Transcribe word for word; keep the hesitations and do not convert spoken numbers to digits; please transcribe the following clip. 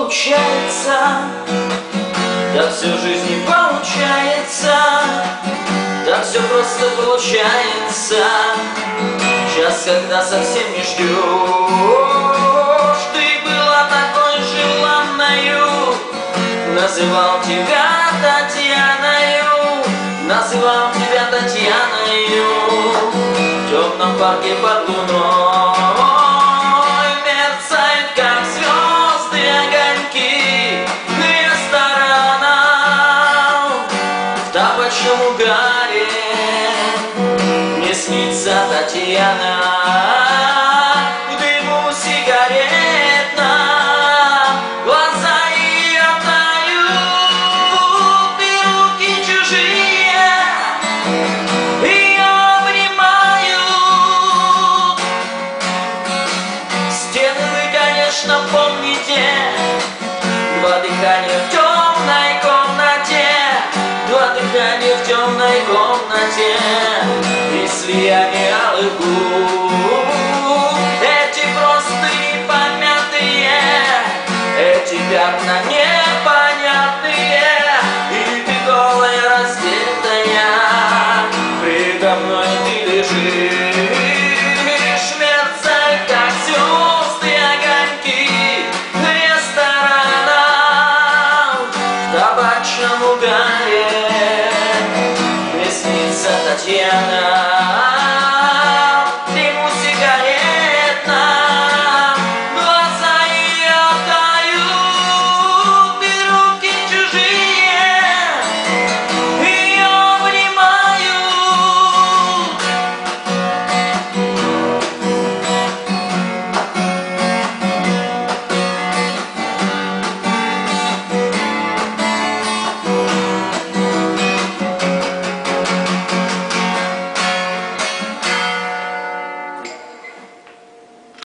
получается, так все в жизни получается, так все просто получается. Сейчас, когда совсем не ждешь, ты была такой желанною, называл тебя Татьяною, называл тебя Татьяною. В темном парке под луной мерцают, как звезды, огоньки ресторанов. В табачном угаре мне снится Татьяна, к дыму сигаретном глаза ее тают, и руки чужие ее обнимают. Стены вы, конечно, помните, два дыхания в темной комнате, два дыхания в темной комнате и слияние алых губ. Эти простыни помятые, эти пятна непонятные, и ты голая, раздетая, предо мной ты лежишь. Мерцают, как звезды, огоньки ресторанов. В табачном угаре мне снится Татьяна.